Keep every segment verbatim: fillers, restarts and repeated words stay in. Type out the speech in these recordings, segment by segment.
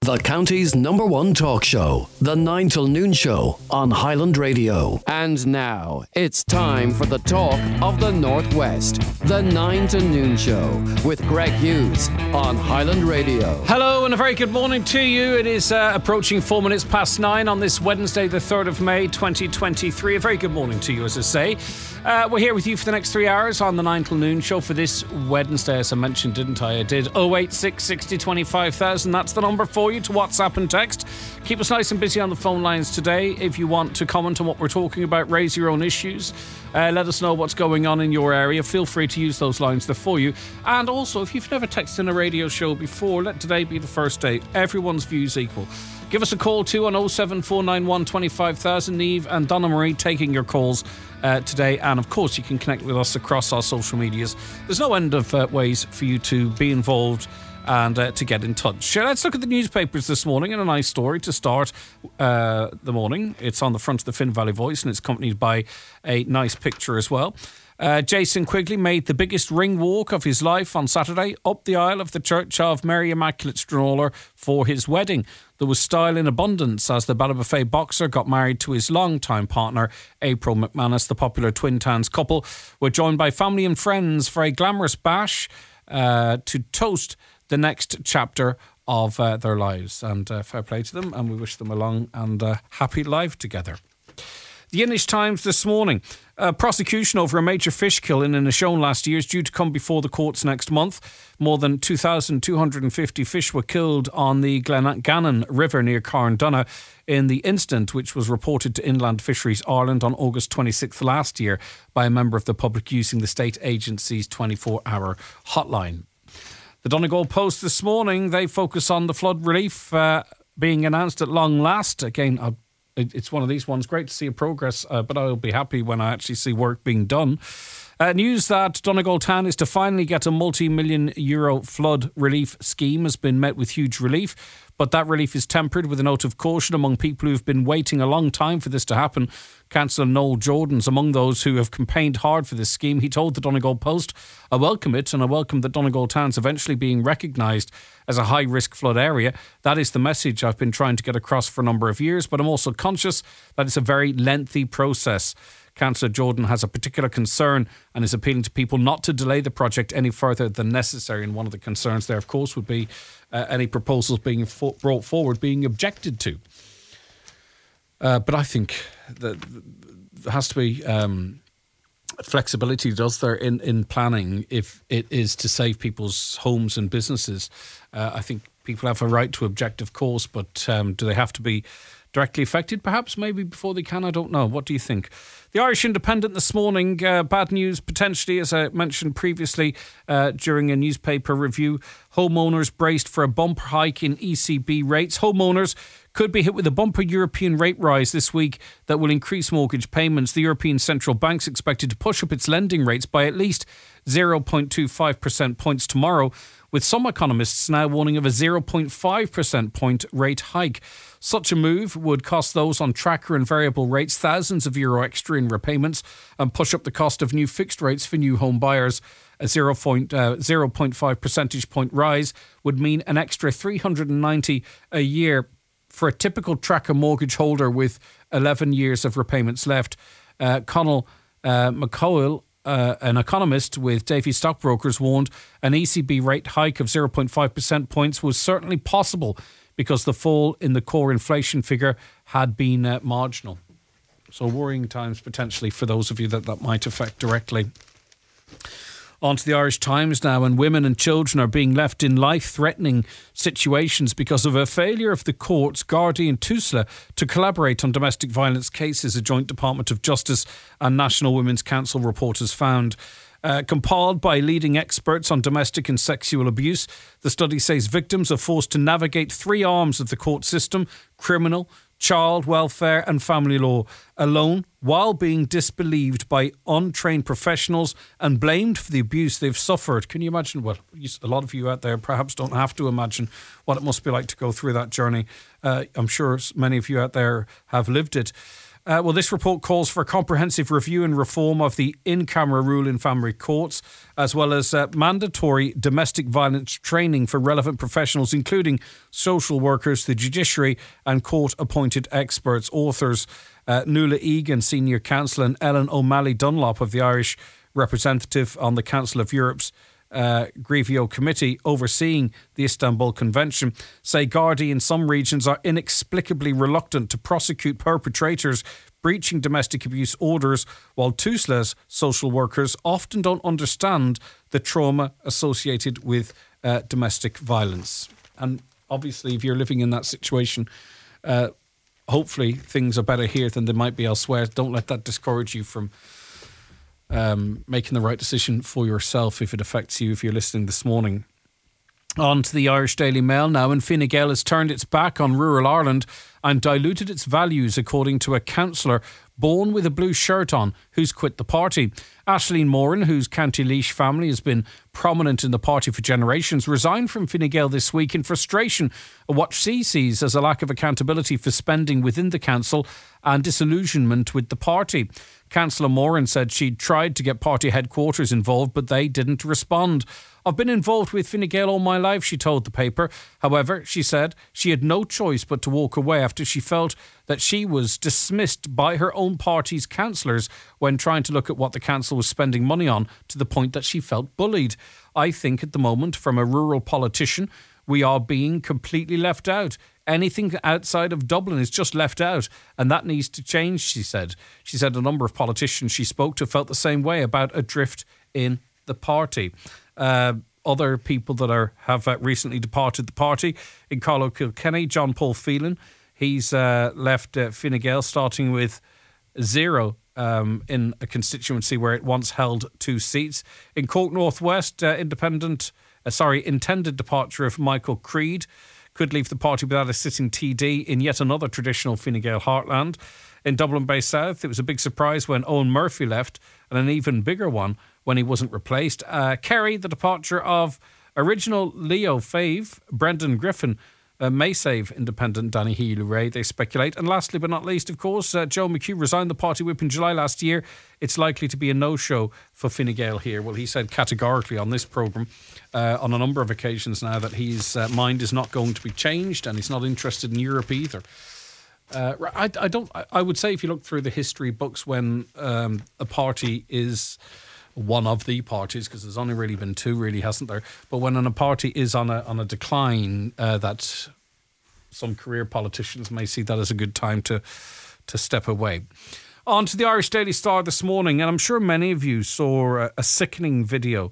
The county's number one talk show, The nine till Noon Show on Highland Radio. And now, it's time for the talk of the Northwest, The nine to Noon Show with Greg Hughes on Highland Radio. Hello and a very good morning to you. It is uh, approaching four minutes past nine on this Wednesday, the third of May, twenty twenty-three. A very good morning to you, as I say. Uh, we're here with you for the next three hours on the nine till Noon Show for this Wednesday, as I mentioned, didn't I? I did. oh eight six, sixty, twenty-five thousand. That's the number for you to WhatsApp and text. Keep us nice and busy on the phone lines today. If you want to comment on what we're talking about, raise your own issues, uh, let us know what's going on in your area. Feel free to use those lines there for you. And also, if you've never texted in a radio show before, let today be the first day. Everyone's views equal. Give us a call too on oh seven four nine one, twenty-five thousand. Neve and Donna Marie taking your calls uh, today. And of course, you can connect with us across our social medias. There's no end of uh, ways for you to be involved and uh, to get in touch. Uh, let's look at the newspapers this morning, and a nice story to start uh, the morning. It's on the front of the Finn Valley Voice, and it's accompanied by a nice picture as well. Uh, Jason Quigley made the biggest ring walk of his life on Saturday up the aisle of the Church of Mary Immaculate Stranorlar for his wedding. There was style in abundance as the Ballybofey boxer got married to his longtime partner, April McManus. The popular Twin Towns couple were joined by family and friends for a glamorous bash uh, to toast the next chapter of uh, their lives. And uh, fair play to them, and we wish them a long and uh, happy life together. The Inish Times this morning. Uh, prosecution over a major fish kill in Inishowen last year is due to come before the courts next month. More than two thousand two hundred fifty fish were killed on the Glengannon River near Carndonagh in the incident, which was reported to Inland Fisheries Ireland on August twenty-sixth last year by a member of the public using the state agency's twenty-four hour hotline. The Donegal Post this morning, they focus on the flood relief uh, being announced at long last. Again, I'll It's one of these ones. Great to see a progress, uh, but I'll be happy when I actually see work being done. Uh, news that Donegal Town is to finally get a multi-million euro flood relief scheme has been met with huge relief, but that relief is tempered with a note of caution among people who've been waiting a long time for this to happen. Councillor Noel Jordan's among those who have campaigned hard for this scheme. He told the Donegal Post, "I welcome it, and I welcome that Donegal Town's eventually being recognised as a high-risk flood area. That is the message I've been trying to get across for a number of years, but I'm also conscious that it's a very lengthy process." Councillor Jordan has a particular concern and is appealing to people not to delay the project any further than necessary. And one of the concerns there, of course, would be uh, any proposals being fo- brought forward being objected to. Uh, but I think that there has to be um, flexibility, does there, in, in planning if it is to save people's homes and businesses. Uh, I think people have a right to object, of course, but um, do they have to be directly affected, perhaps, maybe before they can? I don't know. What do you think? The Irish Independent this morning, uh, bad news potentially, as I mentioned previously uh, during a newspaper review. Homeowners braced for a bumper hike in E C B rates. Homeowners could be hit with a bumper European rate rise this week that will increase mortgage payments. The European Central Bank's expected to push up its lending rates by at least zero point two five percent points tomorrow, with some economists now warning of a zero point five percent point rate hike. Such a move would cost those on tracker and variable rates thousands of euro extra in repayments and push up the cost of new fixed rates for new home buyers. A zero point five percentage point rise would mean an extra three hundred ninety a year for a typical tracker mortgage holder with eleven years of repayments left. Uh, Conal uh, McCoyle, Uh, an economist with Davy Stockbrokers, warned an E C B rate hike of zero point five percent points was certainly possible because the fall in the core inflation figure had been uh, marginal. So worrying times potentially for those of you that that might affect directly. On to the Irish Times now, and women and children are being left in life-threatening situations because of a failure of the courts, Gardaí and Tusla, to collaborate on domestic violence cases, a joint Department of Justice and National Women's Council report has found. Uh, compiled by leading experts on domestic and sexual abuse, the study says victims are forced to navigate three arms of the court system: criminal, child welfare and family law, alone, while being disbelieved by untrained professionals and blamed for the abuse they've suffered. Can you imagine? Well, a lot of you out there perhaps don't have to imagine what it must be like to go through that journey. Uh, I'm sure many of you out there have lived it. Uh, well, this report calls for a comprehensive review and reform of the in-camera rule in family courts, as well as uh, mandatory domestic violence training for relevant professionals, including social workers, the judiciary and court-appointed experts. Authors uh, Nuala Egan, Senior Counsel, and Ellen O'Malley Dunlop of the Irish Representative on the Council of Europe's Uh, Grevio Committee overseeing the Istanbul Convention, say Gardaí in some regions are inexplicably reluctant to prosecute perpetrators breaching domestic abuse orders, while Tusla's social workers often don't understand the trauma associated with uh, domestic violence. And obviously, if you're living in that situation, uh, hopefully things are better here than they might be elsewhere. Don't let that discourage you from Um, making the right decision for yourself if it affects you, if you're listening this morning. On to the Irish Daily Mail now, and Fine Gael has turned its back on rural Ireland and diluted its values, according to a councillor born with a blue shirt on who's quit the party. Aisling Moran, whose County Laois family has been prominent in the party for generations, resigned from Fine Gael this week in frustration at what she sees as a lack of accountability for spending within the council and disillusionment with the party. Councillor Moran said she'd tried to get party headquarters involved, but they didn't respond. I've been involved with Fine Gael all my life, she told the paper. However, she said she had no choice but to walk away after she felt that she was dismissed by her own party's councillors when trying to look at what the council was spending money on, to the point that she felt bullied. I think at the moment, from a rural politician, we are being completely left out. Anything outside of Dublin is just left out, and that needs to change, she said. She said a number of politicians she spoke to felt the same way about a drift in the party. Uh, other people that are have uh, recently departed the party, in Carlo Kilkenny, John Paul Phelan, he's uh, left uh, Fine Gael starting with zero um, in a constituency where it once held two seats. In Cork North West, uh, independent, uh, sorry, intended departure of Michael Creed could leave the party without a sitting T D in yet another traditional Fine Gael heartland. In Dublin Bay South, it was a big surprise when Owen Murphy left, and an even bigger one when he wasn't replaced. Uh, Kerry, the departure of original Leo fave, Brendan Griffin, uh, may save independent Danny Healy-Rae, they speculate. And lastly but not least, of course, uh, Joe McHugh resigned the party whip in July last year. It's likely to be a no-show for Fine Gael here. Well, he said categorically on this programme uh, on a number of occasions now that his uh, mind is not going to be changed, and he's not interested in Europe either. Uh, I, I don't. I would say if you look through the history books, when um, a party is one of the parties, because there's only really been two, really, hasn't there? But when a party is on a on a decline, uh, that some career politicians may see that as a good time to to step away. On to the Irish Daily Star this morning, and I'm sure many of you saw a, a sickening video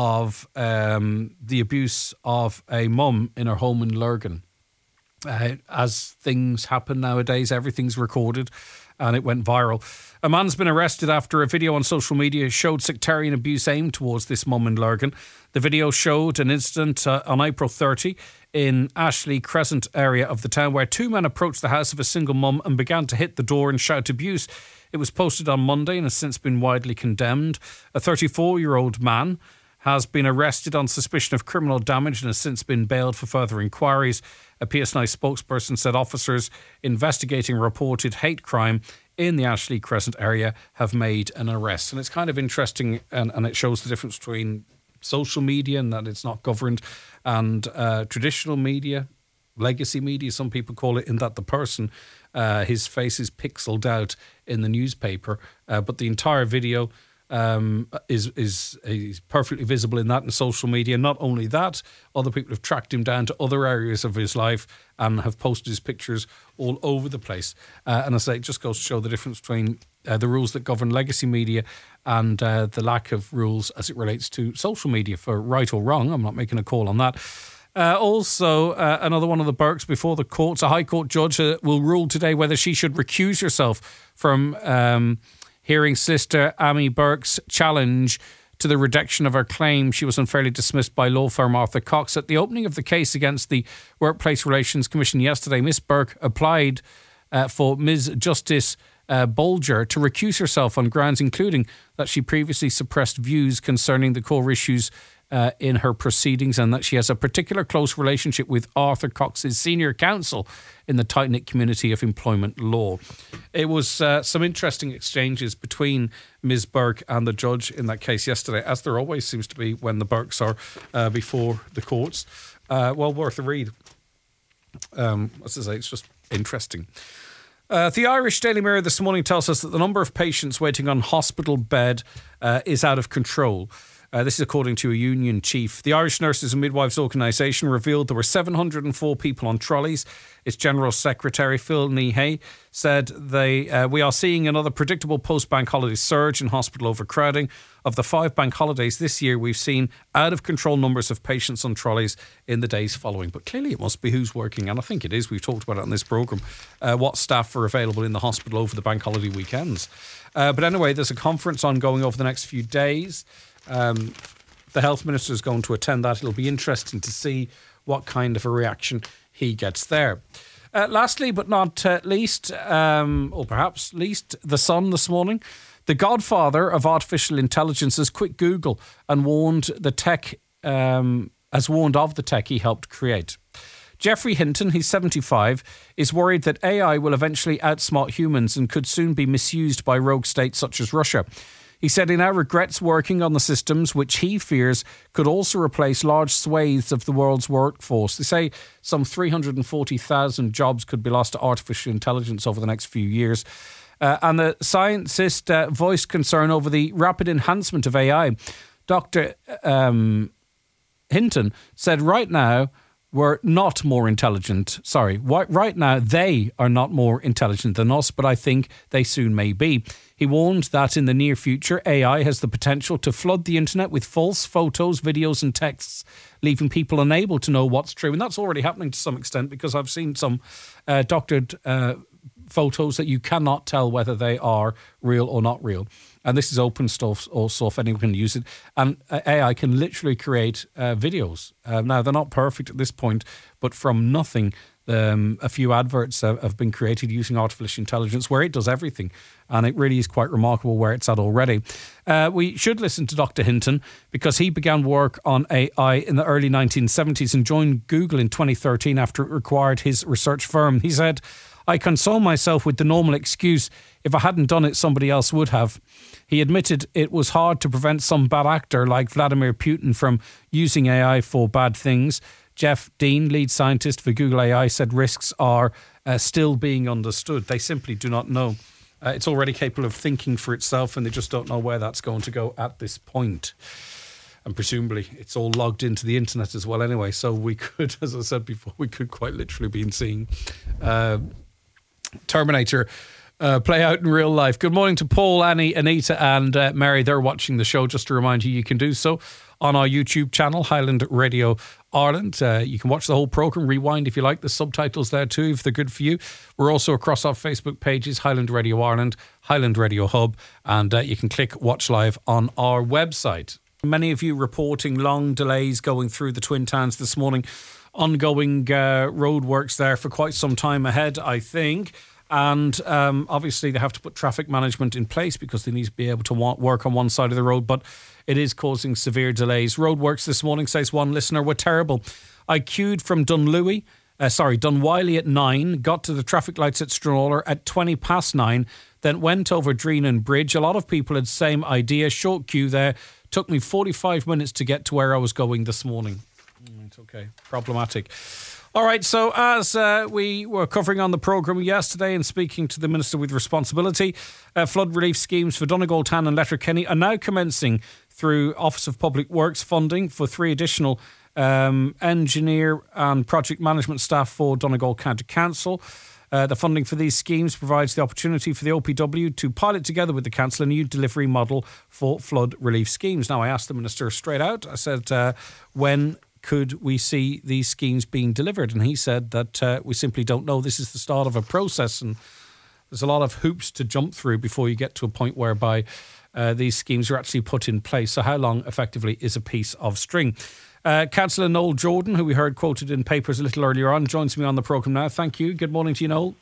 of um, the abuse of a mum in her home in Lurgan. Uh, as things happen nowadays, everything's recorded, and it went viral. A man's been arrested after a video on social media showed sectarian abuse aimed towards this mum in Lurgan. The video showed an incident uh, on April thirtieth in Ashley Crescent area of the town where two men approached the house of a single mum and began to hit the door and shout abuse. It was posted on Monday and has since been widely condemned. A thirty-four-year-old man has been arrested on suspicion of criminal damage and has since been bailed for further inquiries. A P S N I spokesperson said officers investigating reported hate crime in the Ashley Crescent area have made an arrest. And it's kind of interesting, and, and it shows the difference between social media and that it's not governed, and uh, traditional media, legacy media, some people call it, in that the person, uh, his face is pixeled out in the newspaper, uh, but the entire video Um, is, is is perfectly visible in that in social media. Not only that, other people have tracked him down to other areas of his life and have posted his pictures all over the place. Uh, and I say, it just goes to show the difference between uh, the rules that govern legacy media and uh, the lack of rules as it relates to social media, for right or wrong. I'm not making a call on that. Uh, also, uh, another one of the Burkes before the courts. A High Court judge uh, will rule today whether she should recuse herself from Um, hearing sister Amy Burke's challenge to the redaction of her claim she was unfairly dismissed by law firm Arthur Cox. At the opening of the case against the Workplace Relations Commission yesterday, Miss Burke applied uh, for Miz Justice uh, Bolger to recuse herself on grounds including that she previously suppressed views concerning the core issues uh, in her proceedings, and that she has a particular close relationship with Arthur Cox's senior counsel in the tight-knit community of employment law. It was uh, some interesting exchanges between Miz Burke and the judge in that case yesterday, as there always seems to be when the Burkes are uh, before the courts. Uh, well worth a read. Um, as I say, it's just interesting. Uh, the Irish Daily Mirror this morning tells us that the number of patients waiting on hospital bed uh, is out of control. Uh, this is according to a union chief. The Irish Nurses and Midwives Organisation revealed there were seven hundred four people on trolleys. Its General Secretary, Phil Nehay, said they uh, we are seeing another predictable post-bank holiday surge in hospital overcrowding. Of the five bank holidays this year, we've seen out-of-control numbers of patients on trolleys in the days following. But clearly it must be who's working, and I think it is. We've talked about it on this programme, uh, what staff are available in the hospital over the bank holiday weekends. Uh, but anyway, there's a conference ongoing over the next few days. Um, the health minister is going to attend that. It'll be interesting to see what kind of a reaction he gets there. Uh, lastly, but not uh, least, um, or perhaps least, The Sun this morning. The godfather of artificial intelligence has quit Google and warned the tech, um, has warned of the tech he helped create. Geoffrey Hinton, he's seventy-five, is worried that A I will eventually outsmart humans and could soon be misused by rogue states such as Russia. He said he now regrets working on the systems which he fears could also replace large swathes of the world's workforce. They say some three hundred forty thousand jobs could be lost to artificial intelligence over the next few years. Uh, and the scientist uh, voiced concern over the rapid enhancement of A I. Doctor Um, Hinton said right now we're not more intelligent. Sorry, right now they are not more intelligent than us, but I think they soon may be. He warned that in the near future, A I has the potential to flood the internet with false photos, videos and texts, leaving people unable to know what's true. And that's already happening to some extent, because I've seen some uh, doctored uh, photos that you cannot tell whether they are real or not real. And this is open stuff also, if anyone can use it. And A I can literally create uh, videos. Uh, now, they're not perfect at this point, but from nothing, um, a few adverts have, have been created using artificial intelligence where it does everything. And it really is quite remarkable where it's at already. Uh, we should listen to Doctor Hinton, because he began work on A I in the early nineteen seventies and joined Google in twenty thirteen after it required his research firm. He said, "I console myself with the normal excuse, if I hadn't done it, somebody else would have." He admitted it was hard to prevent some bad actor like Vladimir Putin from using A I for bad things. Jeff Dean, lead scientist for Google A I, said risks are uh, still being understood. They simply do not know. Uh, it's already capable of thinking for itself, and they just don't know where that's going to go at this point. And presumably it's all logged into the internet as well anyway. So we could, as I said before, we could quite literally be seeing uh, Terminator uh, play out in real life. Good morning to Paul, Annie, Anita and uh, Mary. They're watching the show. Just to remind you, you can do so on our YouTube channel, Highland Radio Ireland. Uh, you can watch the whole programme, rewind if you like. The subtitles there too, if they're good for you. We're also across our Facebook pages, Highland Radio Ireland, Highland Radio Hub, and uh, you can click Watch Live on our website. Many of you reporting long delays going through the Twin Towns this morning. Ongoing uh, road works there for quite some time ahead, I think. And um, obviously they have to put traffic management in place because they need to be able to wa- work on one side of the road. But it is causing severe delays. Roadworks this morning, says one listener, were terrible. I queued from Dunlewy, uh, sorry, Dunwiley at nine, got to the traffic lights at Stranorlar at twenty past nine, then went over Dreenan Bridge. A lot of people had the same idea. Short queue there. Took me forty-five minutes to get to where I was going this morning. It's okay. Problematic. All right, so as uh, we were covering on the programme yesterday and speaking to the Minister with Responsibility, uh, flood relief schemes for Donegal Town and Letterkenny are now commencing through Office of Public Works funding for three additional um, engineer and project management staff for Donegal County Council. Uh, the funding for these schemes provides the opportunity for the O P W to pilot together with the council a new delivery model for flood relief schemes. Now, I asked the Minister straight out, I said, uh, when could we see these schemes being delivered? And he said that uh, we simply don't know. This is the start of a process, and there's a lot of hoops to jump through before you get to a point whereby uh, these schemes are actually put in place. So how long, effectively, is a piece of string? Uh, Councillor Noel Jordan, who we heard quoted in papers a little earlier on, joins me on the programme now. Thank you. Good morning to you, Noel.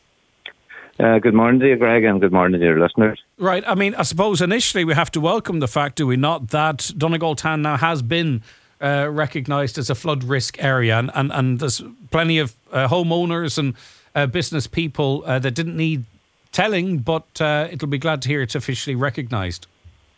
Uh, good morning to you, Greg, and good morning to your listeners. Right. I mean, I suppose initially we have to welcome the fact, do we not, that Donegal Town now has been uh, recognised as a flood risk area, and, and, and there's plenty of uh, homeowners and uh, business people uh, that didn't need telling, but uh, it'll be glad to hear it's officially recognised.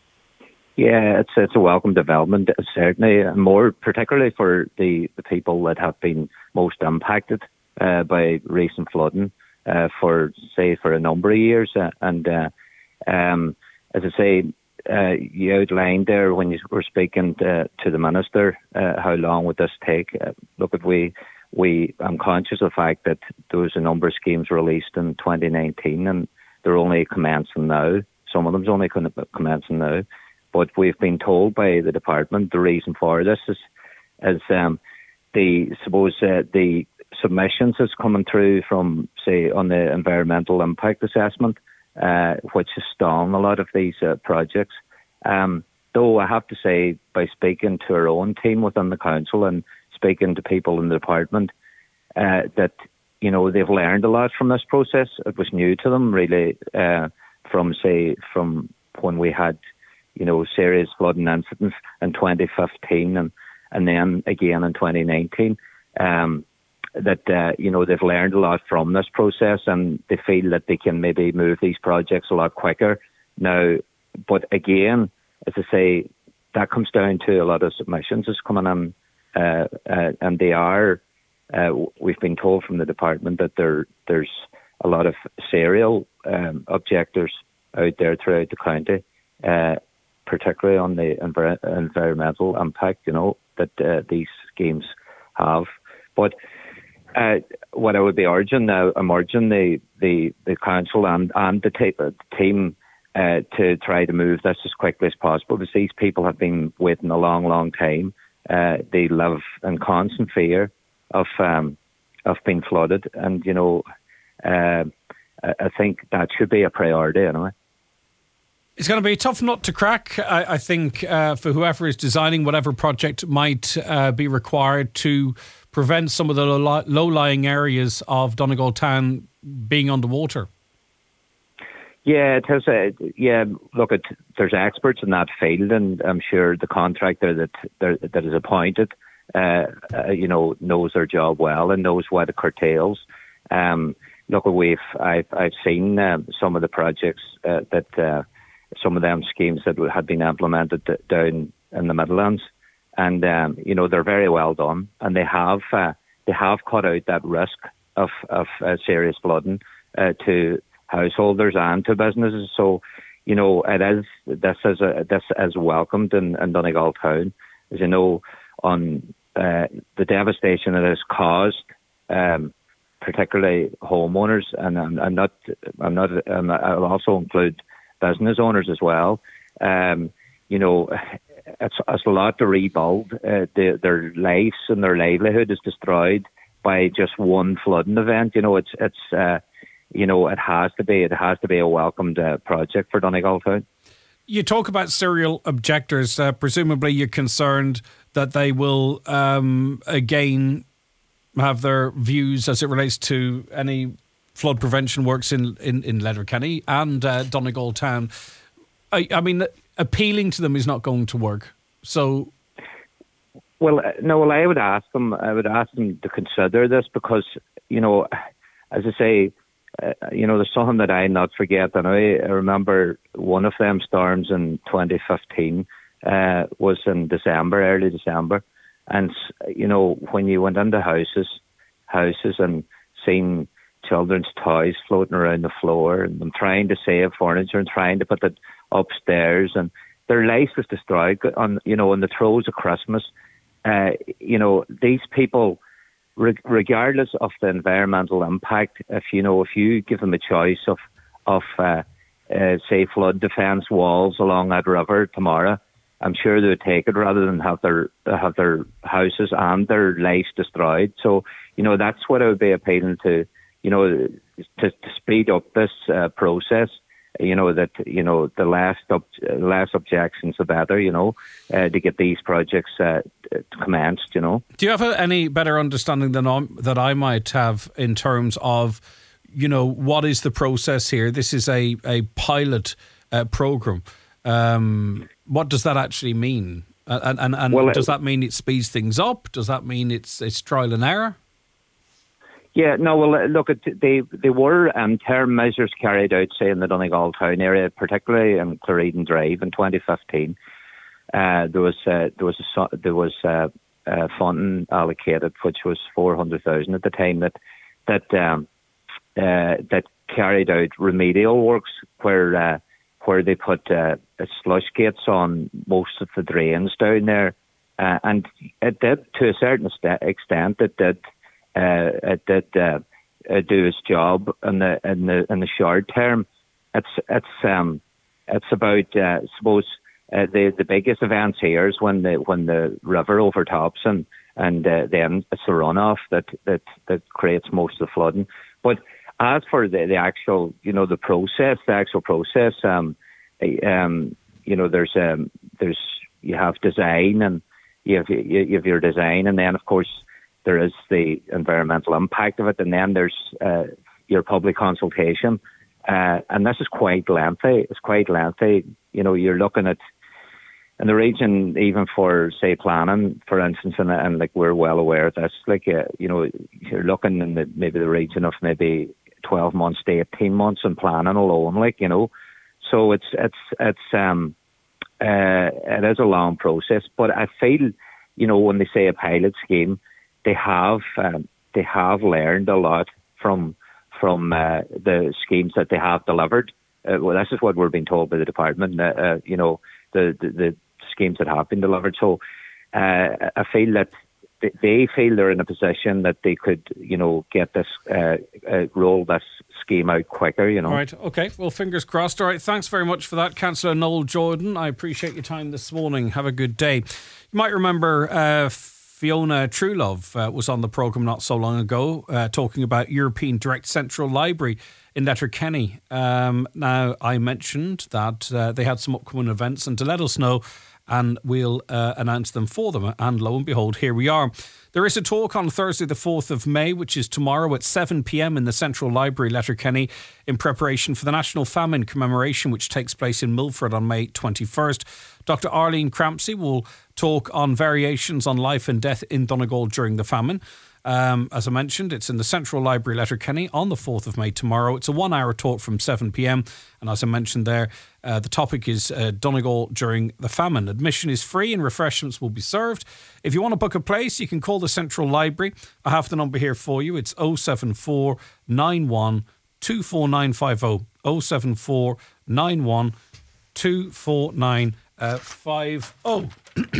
Yeah, it's it's a welcome development, certainly, and more particularly for the, the people that have been most impacted uh, by recent flooding uh, for, say, for a number of years. Uh, and uh, um, as I say, uh, you outlined there when you were speaking to, to the Minister, uh, how long would this take? Uh, look, if we, we, I'm conscious of the fact that there was a number of schemes released in twenty nineteen, and they're only commencing now. Some of them's only commencing now. But we've been told by the department the reason for this is, is um, the suppose uh, the submissions is coming through from, say, on the environmental impact assessment, uh, which is stalling a lot of these uh, projects. Um, though I have to say, by speaking to our own team within the council and speaking to people in the department, uh, that you know they've learned a lot from this process. It was new to them, really, uh, from say from when we had, you know, serious flooding incidents in twenty fifteen and, and then again in twenty nineteen, um, that, uh, you know, they've learned a lot from this process and they feel that they can maybe move these projects a lot quicker now. But again, as I say, that comes down to a lot of submissions that's coming in, uh, uh, and they are, uh, we've been told from the department that there there's a lot of serial um, objectors out there throughout the county, uh, particularly on the envir- environmental impact, you know, that uh, these schemes have. But uh, what I would be urging now, I'm urging the, the, the council and, and the, t- the team uh, to try to move this as quickly as possible, because these people have been waiting a long, long time. Uh, they live in constant fear of um, of being flooded, and, you know, uh, I think that should be a priority anyway. It's going to be a tough nut to crack, I, I think, uh, for whoever is designing whatever project might uh, be required to prevent some of the low- low-lying areas of Donegal town being underwater. Yeah, it has a, yeah, look, it, there's experts in that field, and I'm sure the contractor that that is appointed, uh, uh, you know, knows their job well and knows what it curtails. Um, look, we've I've I've seen um, some of the projects uh, that. Uh, some of them schemes that had been implemented down in the Midlands, and um, you know they're very well done, and they have uh, they have cut out that risk of of uh, serious flooding uh, to householders and to businesses. So, you know, it is this is a, this is welcomed in, in Donegal town, as you know, on uh, the devastation it has caused, um, particularly homeowners, and I'm, I'm not I'm not um, I'll also include business owners as well. Um, you know, it's, it's a lot to rebuild. Uh, the, their lives and their livelihood is destroyed by just one flooding event. You know, it's it's uh, you know it has to be it has to be a welcomed uh, project for Donegal town. You talk about serial objectors. Uh, presumably, you're concerned that they will um, again have their views as it relates to any flood prevention works in, in, in Letterkenny and uh, Donegal town. I, I mean, appealing to them is not going to work. So, well, no. Well, I would ask them. I would ask them to consider this because, you know, as I say, uh, you know, there's something that I not forget. And I, I remember one of them storms in twenty fifteen uh, was in December, early December, and you know, when you went into houses, houses and seen children's toys floating around the floor, and them trying to save furniture and trying to put it upstairs, and their life was destroyed on, you know, in the throes of Christmas. Uh, you know, these people, re- regardless of the environmental impact, if you know, if you give them a choice of, of uh, uh, say, flood defence walls along that river tomorrow, I'm sure they would take it rather than have their have their houses and their lives destroyed. So, you know, that's what I would be appealing to. You know, to, to speed up this uh, process, you know, that, you know, the less, ob- less objections, the better, you know, uh, to get these projects uh, commenced, you know. Do you have a, any better understanding than I'm, that I might have in terms of, you know, what is the process here? This is a, a pilot uh, programme. Um, what does that actually mean? And and, and well, does that mean it speeds things up? Does that mean it's it's trial and error? Yeah, no, well, look, they, they were um, term measures carried out, say, in the Donegal town area, particularly in Cloreden Drive in twenty fifteen. Uh, there was uh, there was a, there was uh, a funding allocated, which was four hundred thousand at the time, that that um, uh, that carried out remedial works where uh, where they put uh, slush gates on most of the drains down there, uh, and it did, to a certain extent, it did. Uh, it did uh, uh, do its job in the in the in the short term. It's it's um it's about uh, I suppose uh, the the biggest events here is when the when the river overtops and and uh, then it's the runoff that, that that creates most of the flooding. But as for the, the actual you know the process, the actual process, um, um you know there's um there's you have design and you have you have your design, and then of course there is the environmental impact of it, and then there's uh, your public consultation. Uh, and this is quite lengthy. It's quite lengthy. You know, you're looking at, in the region, even for, say, planning, for instance, and, and like we're well aware of this, like, uh, you know, you're looking in the, maybe the region of maybe twelve months to eighteen months in planning alone, like, you know. So it's, it's, it's, um, uh, it is a long process. But I feel, you know, when they say a pilot scheme, They have um, they have learned a lot from from uh, the schemes that they have delivered. Uh, well, this is what we're being told by the department. Uh, uh, you know, the, the the schemes that have been delivered. So uh, I feel that they feel they're in a position that they could, you know, get this uh, uh, roll this scheme out quicker. You know. All right. Okay. Well, fingers crossed. All right. Thanks very much for that, Councillor Noel Jordan. I appreciate your time this morning. Have a good day. You might remember. Uh, Fiona Truelove uh, was on the programme not so long ago uh, talking about European Direct Central Library in Letterkenny. Um, now, I mentioned that uh, they had some upcoming events, and to let us know, and we'll uh, announce them for them. And lo and behold, here we are. There is a talk on Thursday the fourth of May, which is tomorrow at seven p.m. in the Central Library, Letterkenny, in preparation for the National Famine Commemoration, which takes place in Milford on May twenty-first. Doctor Arlene Crampsey will talk on variations on life and death in Donegal during the famine. Um, as I mentioned, it's in the Central Library, Letterkenny, on the fourth of May tomorrow. It's a one-hour talk from seven p.m. And as I mentioned there, uh, the topic is uh, Donegal during the famine. Admission is free and refreshments will be served. If you want to book a place, you can call the Central Library. I have the number here for you. It's oh seven four nine one two four nine five oh. oh seven four nine one two four nine five oh.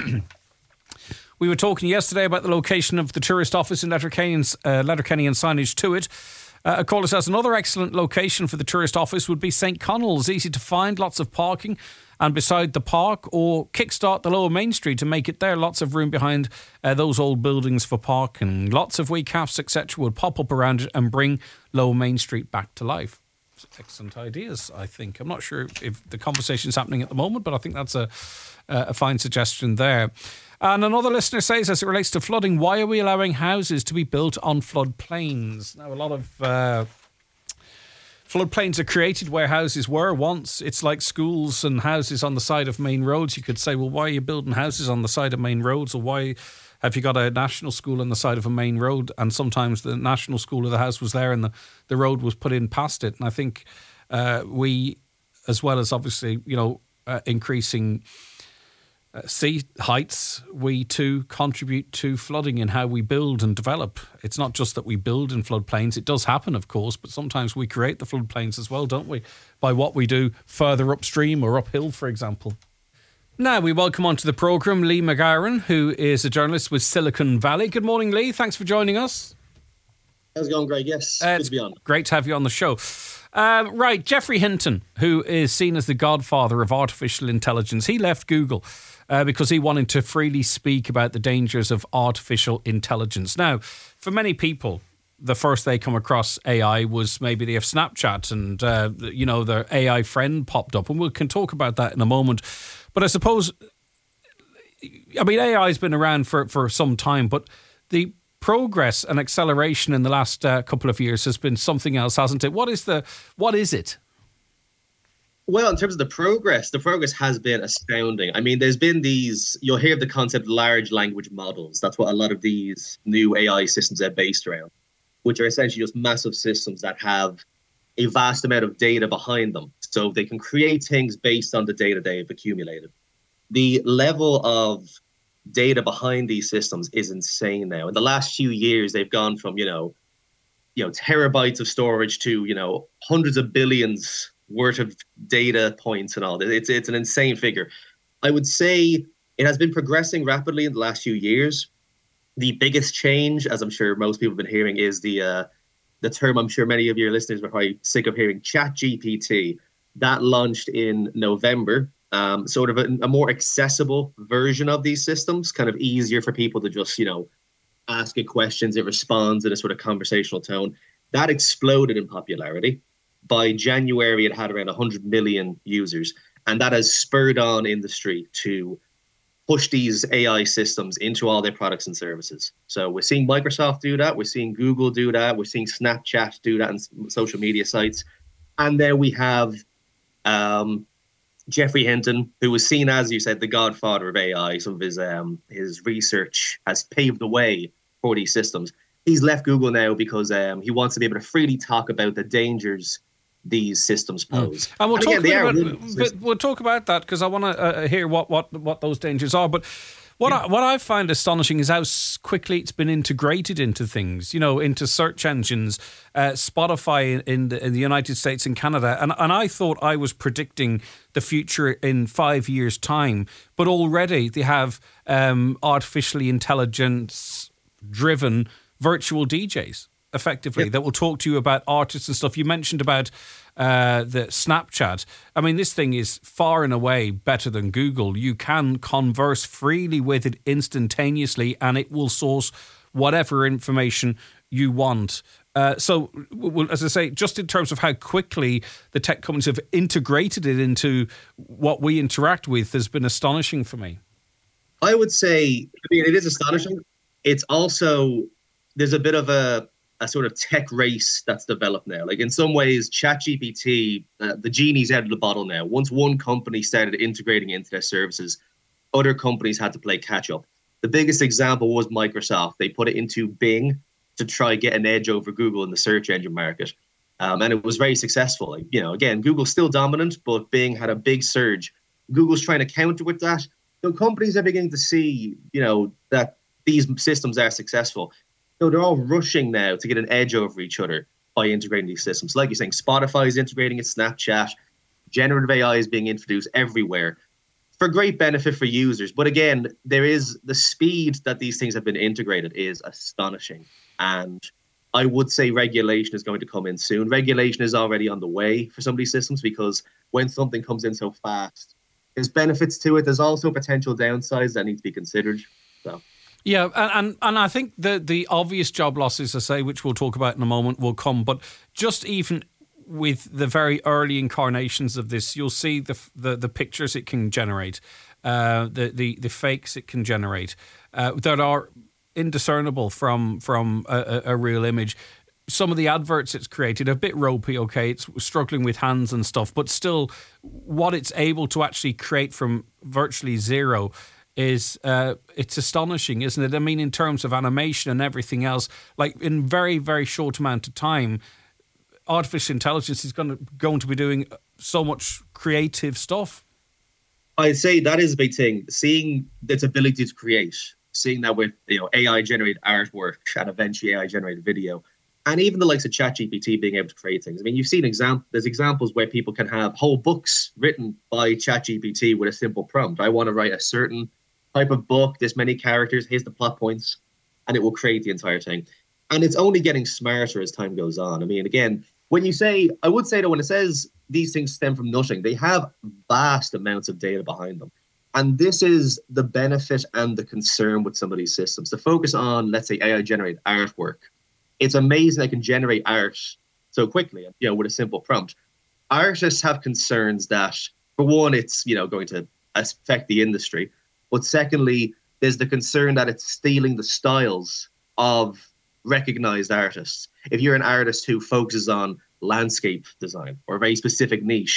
We were talking yesterday about the location of the tourist office in Letterkenny, uh, Letterkenny and signage to it. Uh, a caller says another excellent location for the tourist office would be Saint Connell's. Easy to find, lots of parking and beside the park, or kickstart the Lower Main Street to make it there. Lots of room behind uh, those old buildings for parking. Lots of wee cafes, et cetera would pop up around it and bring Lower Main Street back to life. Excellent ideas, I think. I'm not sure if the conversation's happening at the moment, but I think that's a, a fine suggestion there. And another listener says, as it relates to flooding, why are we allowing houses to be built on floodplains? Now, a lot of uh, floodplains are created where houses were once. It's like schools and houses on the side of main roads. You could say, well, why are you building houses on the side of main roads? Or why have you got a national school on the side of a main road? And sometimes the national school of the house was there and the, the road was put in past it. And I think uh, we, as well as obviously, you know, uh, increasing Uh, sea heights, we too contribute to flooding in how we build and develop. It's not just that we build in floodplains. It does happen, of course, but sometimes we create the floodplains as well, don't we? By what we do further upstream or uphill, for example. Now we welcome onto the programme Lee McGarren, who is a journalist with Silicon Valley. Good morning, Lee. Thanks for joining us. How's it going, Greg? Yes, uh, good to be on. Great to have you on the show. Um, right, Geoffrey Hinton, who is seen as the godfather of artificial intelligence, he left Google uh, because he wanted to freely speak about the dangers of artificial intelligence. Now, for many people, the first they come across A I was maybe they have Snapchat and, uh, you know, their A I friend popped up. And we can talk about that in a moment. But I suppose, I mean, A I has been around for, for some time, but the progress and acceleration in the last uh, couple of years has been something else, hasn't it? What is the, what is it? Well, in terms of the progress, the progress has been astounding. I mean, there's been these, you'll hear the concept large language models. That's what a lot of these new A I systems are based around, which are essentially just massive systems that have a vast amount of data behind them. So they can create things based on the data they've accumulated. The level of data behind these systems is insane now. In the last few years, they've gone from, you know, you know, terabytes of storage to, you know, hundreds of billions worth of data points and all that. It's it's an insane figure. I would say it has been progressing rapidly in the last few years. The biggest change, as I'm sure most people have been hearing, is the uh, the term I'm sure many of your listeners were probably sick of hearing, ChatGPT. That launched in November. Um, sort of a, a more accessible version of these systems, kind of easier for people to just, you know, ask it questions. It responds in a sort of conversational tone. That exploded in popularity. By January, it had around one hundred million users, and that has spurred on industry to push these A I systems into all their products and services. So we're seeing Microsoft do that. We're seeing Google do that. We're seeing Snapchat do that and social media sites. And then we have um, Geoffrey Hinton, who was seen, as you said, the godfather of A I. Some of his um, his research has paved the way for these systems. He's left Google now because um, he wants to be able to freely talk about the dangers these systems pose. Mm. And we'll and talk again, about, but we'll talk about that because I want to uh, hear what, what, what those dangers are. But what yeah. I, what I find astonishing is how quickly it's been integrated into things. You know, into search engines, uh, Spotify in the, in the United States and Canada, and and I thought I was predicting the future in five years' time, but already they have um, artificially intelligence driven virtual D Js. Effectively, yep. that will talk to you about artists and stuff. You mentioned about uh, the Snapchat. I mean, this thing is far and away better than Google. You can converse freely with it instantaneously, and it will source whatever information you want. Uh, so, well, as I say, just in terms of how quickly the tech companies have integrated it into what we interact with has been astonishing for me. I would say, I mean, it is astonishing. It's also, there's a bit of a a sort of tech race that's developed now. Like in some ways, ChatGPT, uh, the genie's out of the bottle now. Once one company started integrating into their services, other companies had to play catch up. The biggest example was Microsoft. They put it into Bing to try get an edge over Google in the search engine market. Um, and it was very successful. Like, you know, again, Google's still dominant, but Bing had a big surge. Google's trying to counter with that. So companies are beginning to see, you know, that these systems are successful. So they're all rushing now to get an edge over each other by integrating these systems. Like you're saying, Spotify is integrating it, Snapchat, generative A I is being introduced everywhere for great benefit for users. But again, there is the speed that these things have been integrated is astonishing. And I would say regulation is going to come in soon. Regulation is already on the way for some of these systems because when something comes in so fast, there's benefits to it. There's also potential downsides that need to be considered. So. Yeah, and and I think the the obvious job losses, I say, which we'll talk about in a moment, will come. But just even with the very early incarnations of this, you'll see the the, the pictures it can generate, uh, the, the the fakes it can generate uh, that are indiscernible from from a, a real image. Some of the adverts it's created are a bit ropey, okay, it's struggling with hands and stuff, but still what it's able to actually create from virtually zero is uh, it's astonishing, isn't it? I mean, in terms of animation and everything else, like in very, very short amount of time, artificial intelligence is going to going to be doing so much creative stuff. I'd say that is a big thing. Seeing its ability to create, seeing that with, you know, A I generated artwork and eventually A I generated video, and even the likes of ChatGPT being able to create things. I mean, you've seen exam- there's examples where people can have whole books written by ChatGPT with a simple prompt. I want to write a certain type of book, this many characters, here's the plot points, and it will create the entire thing. And it's only getting smarter as time goes on. I mean, again, when you say, I would say that when it says these things stem from nothing, they have vast amounts of data behind them. And this is the benefit and the concern with some of these systems. To focus on, let's say, A I-generated artwork, it's amazing they can generate art so quickly, you know, with a simple prompt. Artists have concerns that, for one, it's, you know, going to affect the industry. But secondly, there's the concern that it's stealing the styles of recognized artists. If you're an artist who focuses on landscape design or a very specific niche,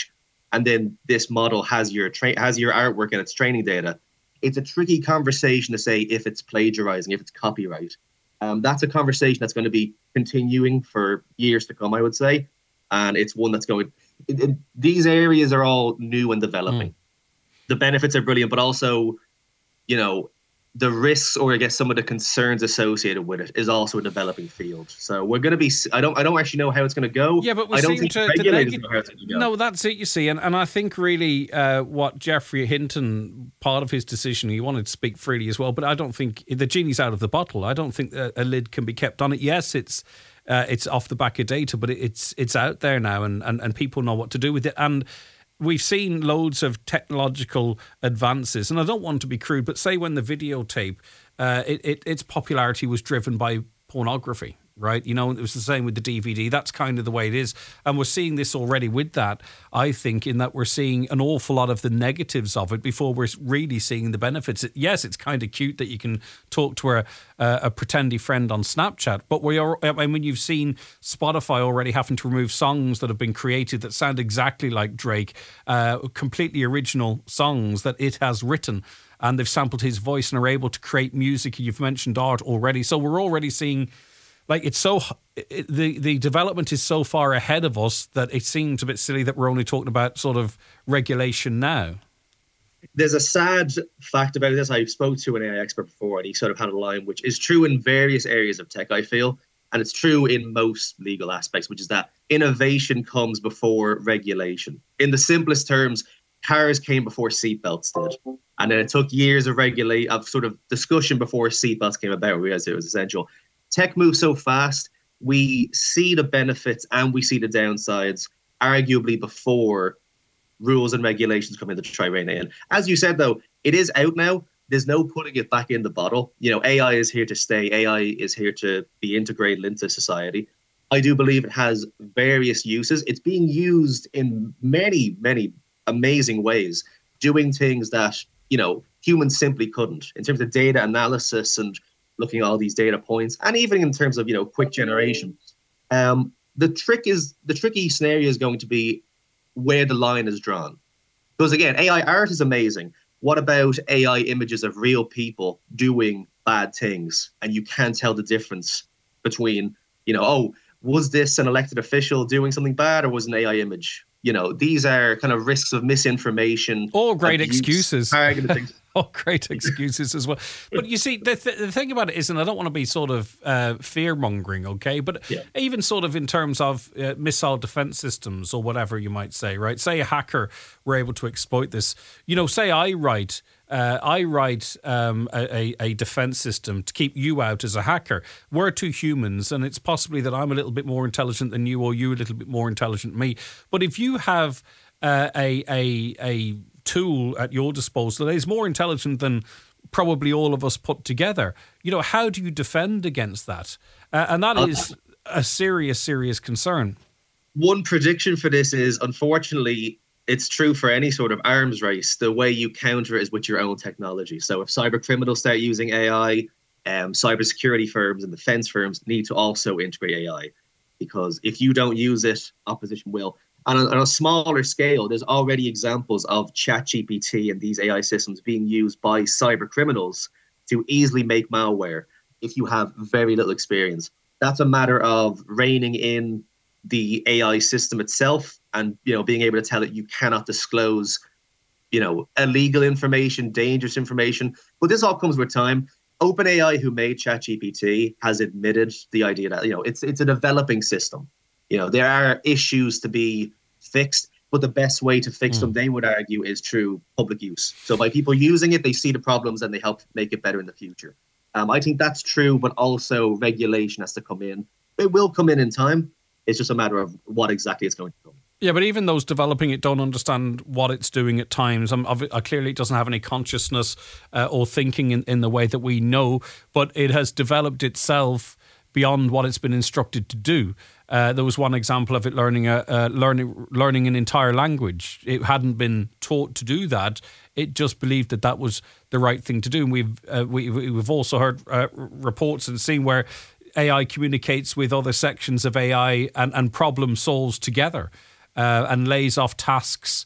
and then this model has your tra- has your artwork and its training data. It's a tricky conversation to say if it's plagiarizing, if it's copyright. Um, that's a conversation that's going to be continuing for years to come, I would say. And it's one that's going, it, it, these areas are all new and developing. Mm. The benefits are brilliant, but also, you know, the risks, or I guess some of the concerns associated with it, is also a developing field. So we're going to be, I don't I don't actually know how it's going to go. Yeah, but we I don't seem think to, regulators neg- know how it's going to go. No, that's it, you see. And, and I think really uh, what Geoffrey Hinton, part of his decision, he wanted to speak freely as well, but I don't think, the genie's out of the bottle. I don't think a, a lid can be kept on it. Yes, it's uh, it's off the back of data, but it, it's it's out there now, and, and, and people know what to do with it. And we've seen loads of technological advances, and I don't want to be crude, but say when the videotape, uh, it, it, its popularity was driven by pornography, right? You know, it was the same with the D V D. That's kind of the way it is. And we're seeing this already with that, I think, in that we're seeing an awful lot of the negatives of it before we're really seeing the benefits. Yes, it's kind of cute that you can talk to a, a pretendy friend on Snapchat, but we are, I mean, you've seen Spotify already having to remove songs that have been created that sound exactly like Drake, uh, completely original songs that it has written. And they've sampled his voice and are able to create music. You've mentioned art already. So we're already seeing, like, it's so, it, the, the development is so far ahead of us that it seems a bit silly that we're only talking about sort of regulation now. There's a sad fact about this. I spoke to an A I expert before, and he sort of had a line, which is true in various areas of tech, I feel. And it's true in most legal aspects, which is that innovation comes before regulation. In the simplest terms, cars came before seatbelts did. And then it took years of regulate of sort of discussion before seatbelts came about. We realized it was essential. Tech moves so fast, we see the benefits and we see the downsides, arguably before rules and regulations come in to try rein it in. As you said, though, it is out now. There's no putting it back in the bottle. You know, A I is here to stay. A I is here to be integrated into society. I do believe it has various uses. It's being used in many, many amazing ways, doing things that, you know, humans simply couldn't, in terms of data analysis and looking at all these data points, and even in terms of, you know, quick generation. Um, the trick is, the tricky scenario is going to be where the line is drawn. Because again, A I art is amazing. What about A I images of real people doing bad things? And you can't tell the difference between, you know, oh, was this an elected official doing something bad, or was an A I image? You know, these are kind of risks of misinformation. All great abuse, excuses. Things. All great excuses as well. But you see, the, th- the thing about it is, and I don't want to be sort of uh, fear-mongering, okay? But yeah. even sort of in terms of uh, missile defense systems or whatever you might say, right? Say a hacker were able to exploit this. You know, say I write... Uh, I write um, a, a defense system to keep you out as a hacker. We're two humans, and it's possibly that I'm a little bit more intelligent than you, or you a little bit more intelligent than me. But if you have uh, a, a a tool at your disposal that is more intelligent than probably all of us put together, you know, how do you defend against that? Uh, and that is a serious, serious concern. One prediction for this is, unfortunately, it's true for any sort of arms race. The way you counter it is with your own technology. So if cyber criminals start using A I, um, cybersecurity firms and defense firms need to also integrate A I, because if you don't use it, opposition will. And on, on a smaller scale, there's already examples of ChatGPT and these A I systems being used by cyber criminals to easily make malware if you have very little experience. That's a matter of reining in the A I system itself, and, you know, being able to tell it you cannot disclose, you know, illegal information, dangerous information. But this all comes with time. OpenAI, who made ChatGPT, has admitted the idea that, you know, it's it's a developing system. You know, there are issues to be fixed, but the best way to fix mm. them, they would argue, is through public use. So by people using it, they see the problems and they help make it better in the future. Um, I think that's true, but also regulation has to come in. It will come in in time. It's just a matter of what exactly it's going to come. Yeah, but even those developing it don't understand what it's doing at times. Um, uh, clearly, it doesn't have any consciousness uh, or thinking in, in the way that we know, but it has developed itself beyond what it's been instructed to do. Uh, there was one example of it learning a uh, learning learning an entire language. It hadn't been taught to do that. It just believed that that was the right thing to do. And we've uh, we, we've also heard uh, reports and seen where A I communicates with other sections of A I and, and problem solves together. Uh, and lays off tasks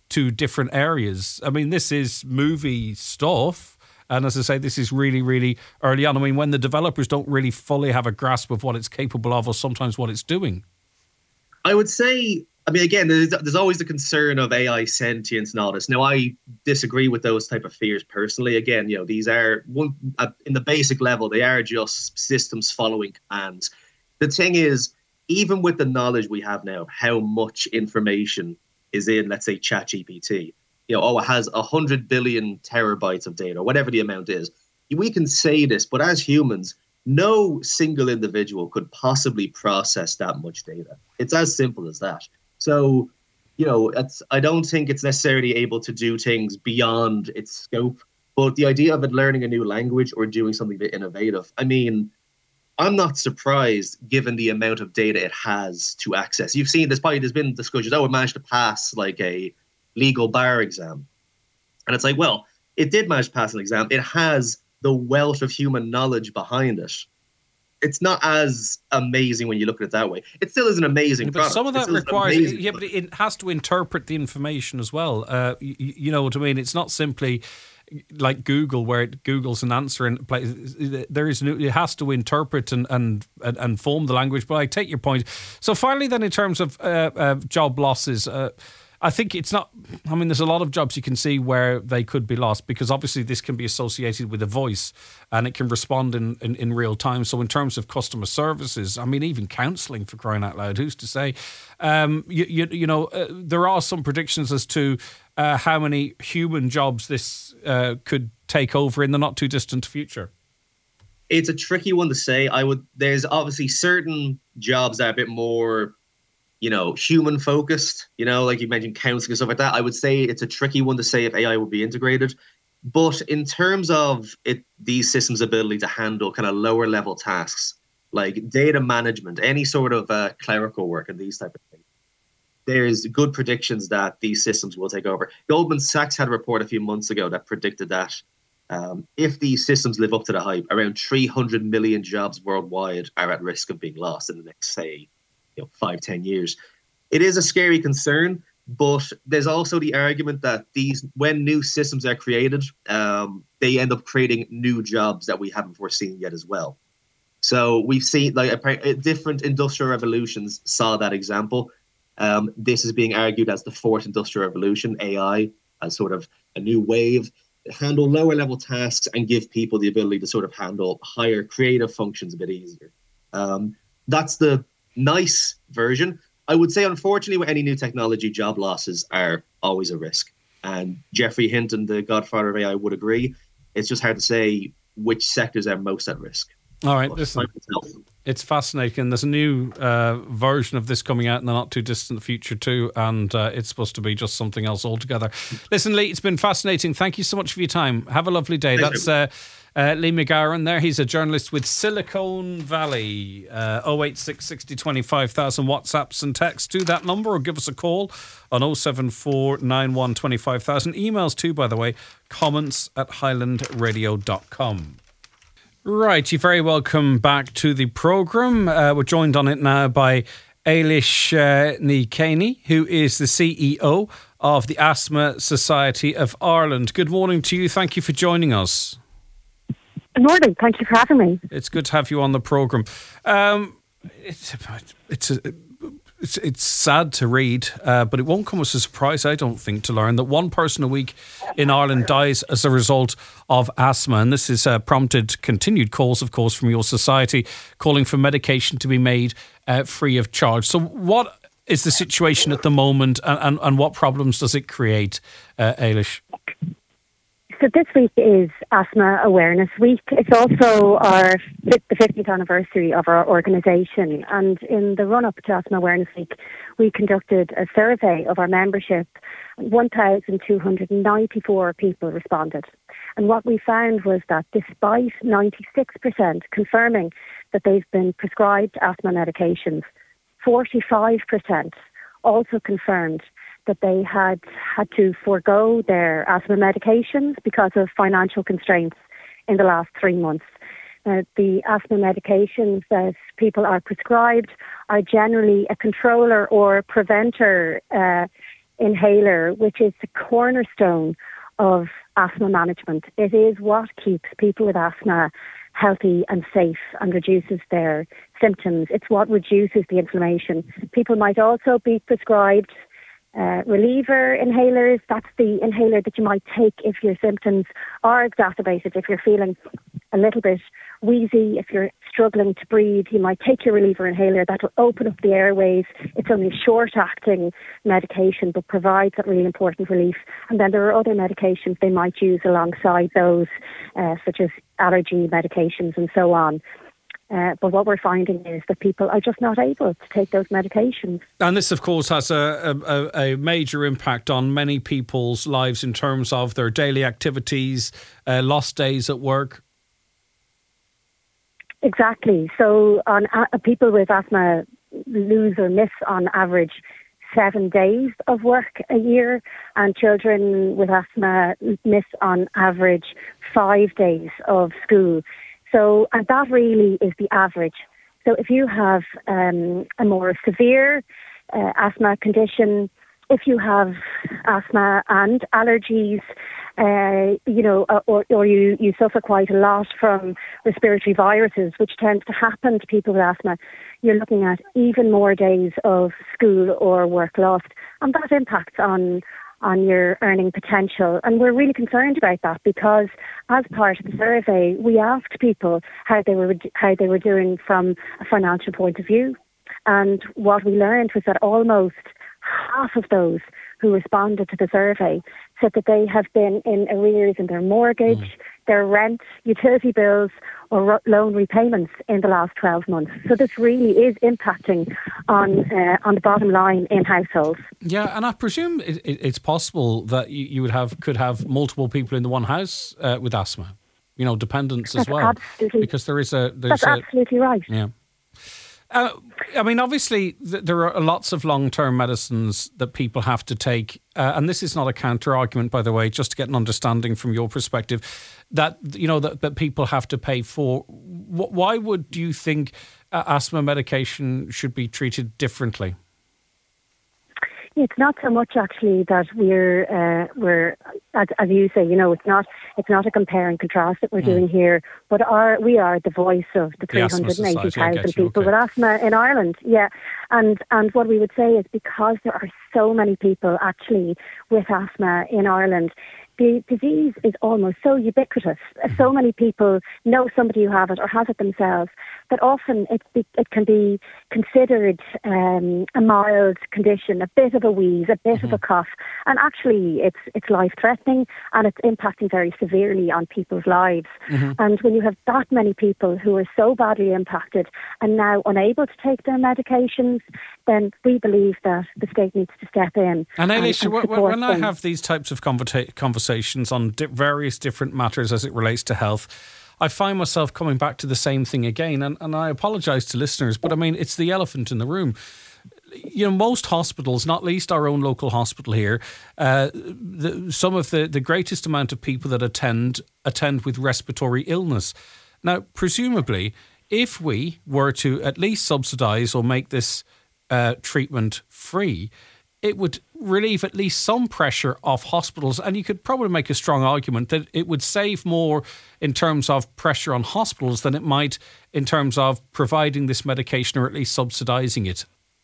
to different areas. I mean, this is movie stuff. And as I say, this is really, really early on. I mean, when the developers don't really fully have a grasp of what it's capable of or sometimes what it's doing. I would say, I mean, again, there's, there's always the concern of A I sentience and all this. Now, I disagree with those type of fears personally. Again, you know, these are, one, uh, in the basic level, they are just systems following commands. The thing is, even with the knowledge we have now, how much information is in, let's say, ChatGPT, you know, oh, it has one hundred billion terabytes of data, whatever the amount is. We can say this, but as humans, no single individual could possibly process that much data. It's as simple as that. So, you know, it's, I don't think it's necessarily able to do things beyond its scope. But the idea of it learning a new language or doing something a bit innovative, I mean, I'm not surprised given the amount of data it has to access. You've seen this, probably there's been discussions, oh, it managed to pass like a legal bar exam. And it's like, well, it did manage to pass an exam. It has the wealth of human knowledge behind it. It's not as amazing when you look at it that way. It still is an amazing yeah, but product. Some of that requires, yeah, but it has to interpret the information as well. Uh, you, you know what I mean? It's not simply like Google, where it Googles an answer and there is no, it has to interpret and, and and form the language. But I take your point. So finally, then, in terms of uh, uh, job losses, uh, I think it's not, I mean, there's a lot of jobs you can see where they could be lost because obviously this can be associated with a voice and it can respond in, in, in real time. So in terms of customer services, I mean, even counselling, for crying out loud, who's to say? Um, you, you, you know, uh, there are some predictions as to uh, how many human jobs this uh, could take over in the not too distant future. It's a tricky one to say. I would, there's obviously certain jobs that are a bit more, you know, human focused, you know, like you mentioned counseling and stuff like that. I would say it's a tricky one to say if A I would be integrated. But in terms of it, these systems' ability to handle kind of lower level tasks, like data management, any sort of uh, clerical work and these type of things, there's good predictions that these systems will take over. Goldman Sachs had a report a few months ago that predicted that um, if these systems live up to the hype, around three hundred million jobs worldwide are at risk of being lost in the next, say, you know, five, ten years. It is a scary concern, but there's also the argument that these, when new systems are created, um, they end up creating new jobs that we haven't foreseen yet as well. So we've seen like different industrial revolutions saw that example. Um, this is being argued as the fourth industrial revolution, A I, as sort of a new wave, handle lower level tasks and give people the ability to sort of handle higher creative functions a bit easier. Um, that's the nice version. I would say, unfortunately, with any new technology, job losses are always a risk. And Geoffrey Hinton, the godfather of A I, would agree. It's just hard to say which sectors are most at risk. All right, listen, it's fascinating. There's a new uh, version of this coming out in the not too distant future too, and uh, it's supposed to be just something else altogether. Listen, Lee, it's been fascinating. Thank you so much for your time. Have a lovely day. That's uh, uh, Lee McGowan there. He's a journalist with Silicon Valley. Uh, oh eight six, sixty, twenty-five thousand WhatsApps and texts to that number, or give us a call on oh seven four, nine one, twenty-five thousand. Emails too, by the way, comments at highland radio dot com. Right, you're very welcome back to the programme. Uh, we're joined on it now by Ailish uh, Ní Chéaney, who is the C E O of the Asthma Society of Ireland. Good morning to you. Thank you for joining us. Good morning. Thank you for having me. It's good to have you on the programme. Um, it's it's a, it's it's sad to read, uh, but it won't come as a surprise, I don't think, to learn that one person a week in Ireland dies as a result of asthma. And this has uh, prompted continued calls, of course, from your society calling for medication to be made uh, free of charge. So what is the situation at the moment, and, and, and what problems does it create, uh, Ailish? So this week is Asthma Awareness Week. It's also our the fiftieth anniversary of our organisation. And in the run-up to Asthma Awareness Week, we conducted a survey of our membership. one thousand two hundred ninety-four people responded. And what we found was that despite ninety-six percent confirming that they've been prescribed asthma medications, forty-five percent also confirmed that they had had to forego their asthma medications because of financial constraints in the last three months. Uh, the asthma medications that people are prescribed are generally a controller or preventer uh, inhaler, which is the cornerstone of asthma management. It is what keeps people with asthma healthy and safe and reduces their symptoms. It's what reduces the inflammation. People might also be prescribed uh, reliever inhalers. That's the inhaler that you might take if your symptoms are exacerbated, if you're feeling a little bit wheezy, if you're struggling to breathe, you might take your reliever inhaler. That will open up the airways. It's only a short-acting medication, but provides that really important relief. And then there are other medications they might use alongside those, uh, such as allergy medications and so on. Uh, but what we're finding is that people are just not able to take those medications. And this, of course, has a, a, a major impact on many people's lives in terms of their daily activities, uh, lost days at work. Exactly. So on uh, people with asthma lose or miss on average seven days of work a year, and children with asthma miss on average five days of school. So, and that really is the average. So if you have um, a more severe uh, asthma condition, if you have asthma and allergies, uh, you know, or, or you, you suffer quite a lot from respiratory viruses, which tends to happen to people with asthma, you're looking at even more days of school or work lost. And that impacts on on your earning potential. And we're really concerned about that because as part of the survey, we asked people how they were how they were doing from a financial point of view. And what we learned was that almost half of those who responded to the survey said that they have been in arrears in their mortgage, mm. their rent, utility bills, or ro- loan repayments in the last twelve months. So this really is impacting on uh, on the bottom line in households. Yeah, and I presume it, it, it's possible that you, you would have could have multiple people in the one house uh, with asthma, you know, dependents as That's well, absolutely, because there is a there's that's a, absolutely right. Yeah. Uh, I mean, obviously, th- there are lots of long-term medicines that people have to take. Uh, and this is not a counter-argument, by the way, just to get an understanding from your perspective, that, you know, that, that people have to pay for. W- why would you think uh, asthma medication should be treated differently? It's not so much actually that we're uh, we're as, as you say, you know, it's not it's not a compare and contrast that we're mm. doing here, but our we are the voice of the three hundred eighty thousand people okay. with asthma in Ireland. Yeah, and and what we would say is because there are so many people actually with asthma in Ireland, the disease is almost so ubiquitous. Mm-hmm. So many people know somebody who have it or has it themselves that often it it can be considered um, a mild condition, a bit of a wheeze, a bit mm-hmm. of a cough, and actually it's it's life threatening and it's impacting very severely on people's lives. Mm-hmm. And when you have that many people who are so badly impacted and now unable to take their medications, then we believe that the state needs to step in. And Eilish, and, and when, when I them. have these types of conversa- conversations on di- various different matters as it relates to health, I find myself coming back to the same thing again. And, and I apologise to listeners, but I mean, it's the elephant in the room. You know, most hospitals, not least our own local hospital here, uh, the, some of the, the greatest amount of people that attend attend with respiratory illness. Now, presumably, if we were to at least subsidise or make this uh, treatment free, it would relieve at least some pressure off hospitals. And you could probably make a strong argument that it would save more in terms of pressure on hospitals than it might in terms of providing this medication or at least subsidising it.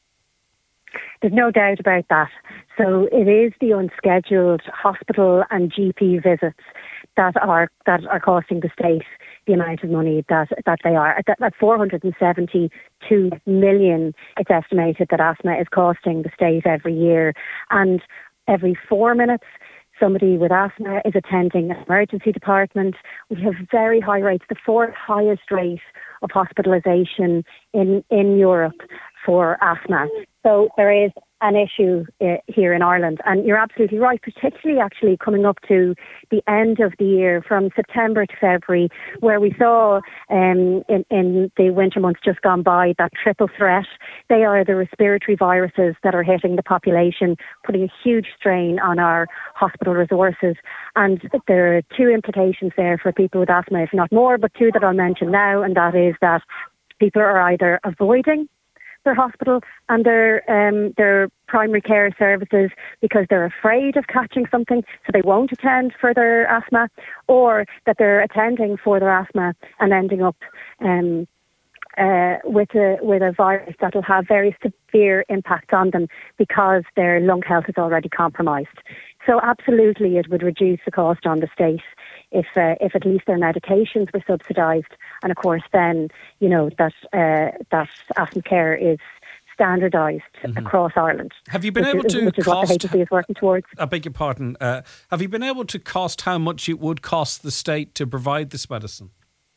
There's no doubt about that. So it is the unscheduled hospital and G P visits that are that are costing the state the amount of money that that they are. At, at four hundred seventy-two million, it's estimated that asthma is costing the state every year. And every four minutes, somebody with asthma is attending an emergency department. We have very high rates, the fourth highest rate of hospitalisation in, in Europe for asthma. So there is an issue uh, here in Ireland. And you're absolutely right, particularly actually coming up to the end of the year from September to February, where we saw um, in, in the winter months just gone by that triple threat. They are the respiratory viruses that are hitting the population, putting a huge strain on our hospital resources. And there are two implications there for people with asthma, if not more, but two that I'll mention now, and that is that people are either avoiding their hospital and they're um, they're primary care services because they're afraid of catching something, so they won't attend for their asthma, or that they're attending for their asthma and ending up um, uh, with a with a virus that will have very severe impact on them because their lung health is already compromised. So absolutely, it would reduce the cost on the state if uh, if at least their medications were subsidised, and of course then you know that uh, that asthma care is standardised mm-hmm. across Ireland. Have you been which able is, to which is cost? What the H S E is working towards. I beg your pardon. Uh, have you been able to cost how much it would cost the state to provide this medicine?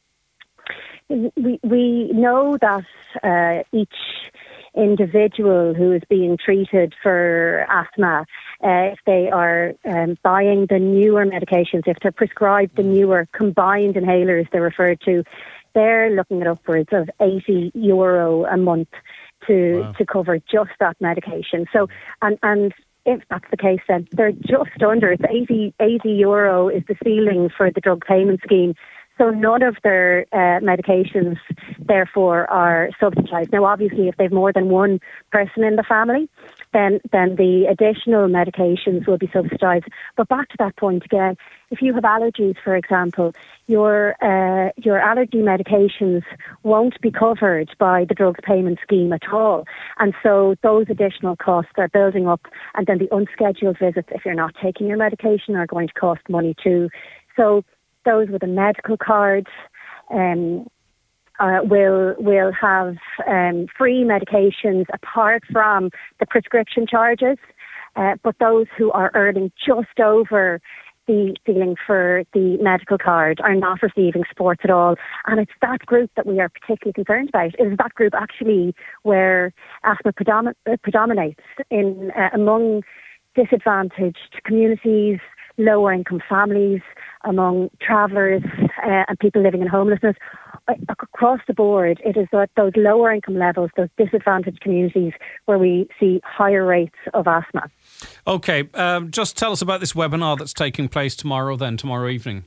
We we know that uh, each individual who is being treated for asthma, uh, if they are um, buying the newer medications, if they're prescribed the newer combined inhalers they're referred to, they're looking at upwards of eighty euro a month to wow. to cover just that medication. So, and and if that's the case, then they're just under, it's eighty, eighty euro is the ceiling for the drug payment scheme. So none of their uh, medications, therefore, are subsidised. Now, obviously, if they've more than one person in the family, then then the additional medications will be subsidised. But back to that point again, if you have allergies, for example, your uh, your allergy medications won't be covered by the drugs payment scheme at all. And so those additional costs are building up. And then the unscheduled visits, if you're not taking your medication, are going to cost money too. So those with a medical card um, uh, will will have um, free medications apart from the prescription charges. Uh, but those who are earning just over the ceiling for the medical card are not receiving supports at all. And it's that group that we are particularly concerned about. It is that group actually where asthma predomin- predominates in uh, among disadvantaged communities, lower income families, among travellers uh, and people living in homelessness. Across the board, it is that those lower income levels, those disadvantaged communities, where we see higher rates of asthma. OK, um, just tell us about this webinar that's taking place tomorrow then, tomorrow evening.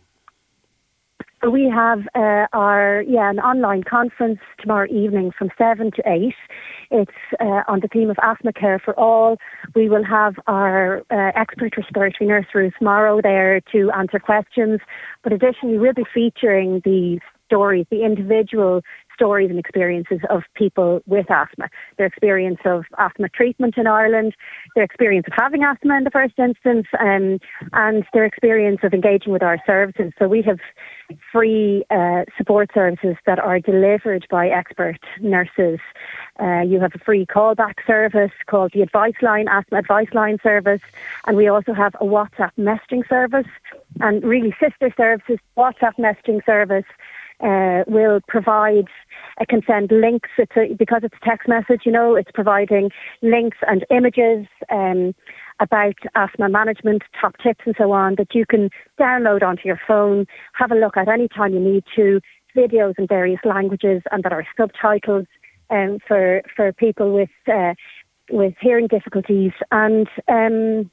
We have uh, our yeah an online conference tomorrow evening from seven to eight. It's uh, on the theme of asthma care for all. We will have our uh, expert respiratory nurse Ruth Morrow there to answer questions. But additionally, we'll be featuring the stories, the individual stories and experiences of people with asthma, their experience of asthma treatment in Ireland, their experience of having asthma in the first instance, um, and their experience of engaging with our services. So we have free uh, support services that are delivered by expert nurses. Uh, you have a free callback service called the Advice Line, Asthma Advice Line service, and we also have a WhatsApp messaging service, and really sister services, WhatsApp messaging service Uh, will provide a consent links. It's a, because it's a text message, you know, it's providing links and images um, about asthma management, top tips and so on that you can download onto your phone, have a look at any time you need to, videos in various languages and that are subtitled um, for for people with uh, with hearing difficulties. And um,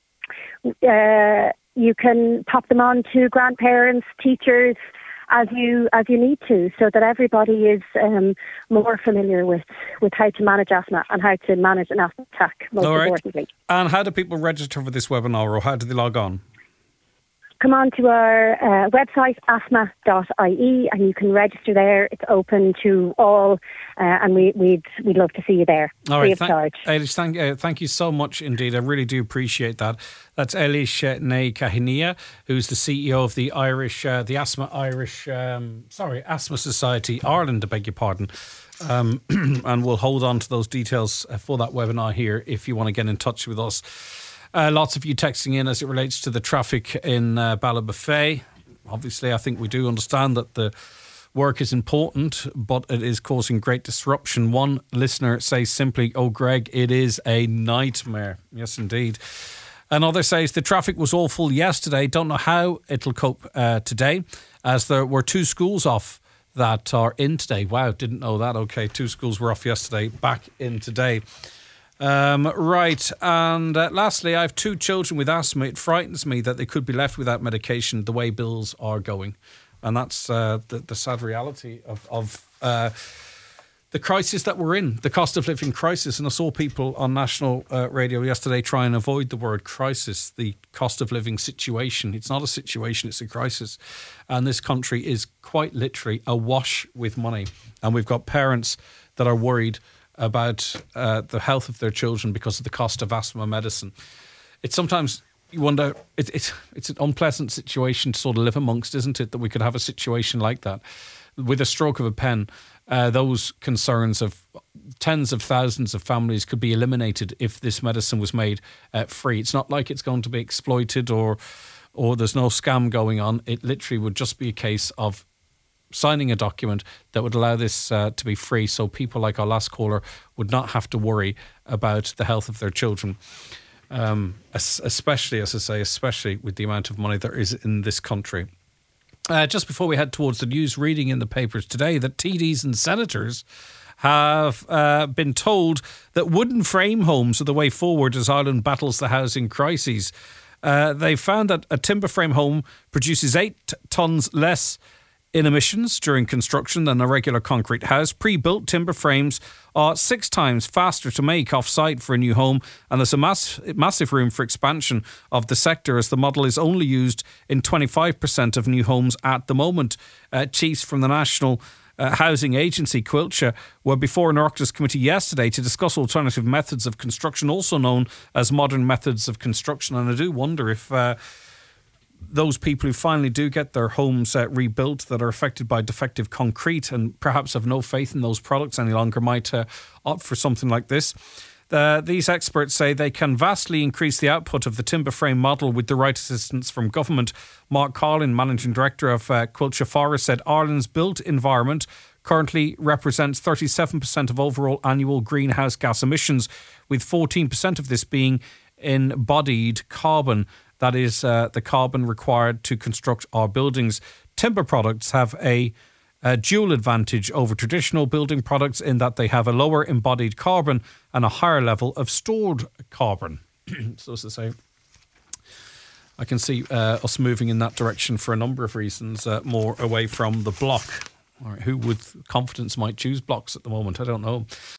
uh, you can pop them on to grandparents, teachers, as you as you need to, so that everybody is um, more familiar with, with how to manage asthma and how to manage an asthma attack, most All right. importantly. And how do people register for this webinar, or how do they log on? Come on to our uh, website, asthma dot I E, and you can register there. It's open to all, uh, and we, we'd we'd love to see you there, all free right, of thank, charge. Eilish, thank, uh, thank you so much indeed. I really do appreciate that. That's Eilish uh, Nay Kahinia, who's the C E O of the Irish, uh, the Asthma Irish, um, sorry, Asthma Society Ireland, I beg your pardon. Um, and we'll hold on to those details for that webinar here if you want to get in touch with us. Uh, lots of you texting in as it relates to the traffic in uh, Ballybofey. Obviously, I think we do understand that the work is important, but it is causing great disruption. One listener says simply, "Oh, Greg, it is a nightmare." Yes, indeed. Another says, "The traffic was awful yesterday. Don't know how it'll cope uh, today, as there were two schools off that are in today." Wow, didn't know that. Okay, two schools were off yesterday, back in today. Um, right, and uh, lastly, I have two children with asthma. It frightens me that they could be left without medication the way bills are going. And that's uh, the, the sad reality of, of uh, the crisis that we're in, the cost of living crisis. And I saw people on national uh, radio yesterday try and avoid the word crisis, the cost of living situation. It's not a situation, it's a crisis. And this country is quite literally awash with money. And we've got parents that are worried about uh, the health of their children because of the cost of asthma medicine. It's sometimes, you wonder, it, it, it's an unpleasant situation to sort of live amongst, isn't it, that we could have a situation like that. With a stroke of a pen, uh, those concerns of tens of thousands of families could be eliminated if this medicine was made uh, free. It's not like it's going to be exploited or or there's no scam going on. It literally would just be a case of signing a document that would allow this uh, to be free, so people like our last caller would not have to worry about the health of their children. Um, especially, as I say, especially with the amount of money there is in this country. Uh, just before we head towards the news, reading in the papers today that T Ds and senators have uh, been told that wooden frame homes are the way forward as Ireland battles the housing crises. Uh, they found that a timber frame home produces eight tonnes less in emissions during construction than a regular concrete house. Pre-built timber frames are six times faster to make off-site for a new home, and there's a mass, massive room for expansion of the sector as the model is only used in twenty-five percent of new homes at the moment. Uh, chiefs from the National uh, Housing Agency, Quilcha, were before an Oireachtas committee yesterday to discuss alternative methods of construction, also known as modern methods of construction. And I do wonder if Uh, those people who finally do get their homes uh, rebuilt that are affected by defective concrete and perhaps have no faith in those products any longer might uh, opt for something like this. Uh, these experts say they can vastly increase the output of the timber frame model with the right assistance from government. Mark Carlin, Managing Director of uh, Quilcha Forest, said Ireland's built environment currently represents thirty-seven percent of overall annual greenhouse gas emissions, with fourteen percent of this being embodied carbon. That is uh, the carbon required to construct our buildings. Timber products have a, a dual advantage over traditional building products in that they have a lower embodied carbon and a higher level of stored carbon. So as to say, I can see uh, us moving in that direction for a number of reasons, uh, more away from the block. All right, who with confidence might choose blocks at the moment? I don't know.